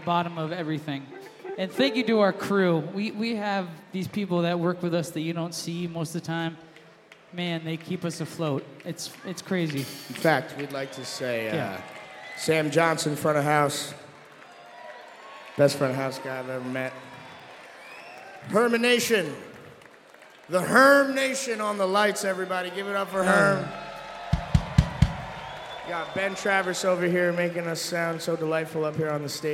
bottom of everything. And thank you to our crew. We have these people that work with us that you don't see most of the time. Man, they keep us afloat. It's crazy. In fact, we'd like to say Sam Johnson, front of house. Best front of house guy I've ever met. Herm Nation. The Herm Nation on the lights, everybody. Give it up for Herm. Got Ben Travers over here making us sound so delightful up here on the stage.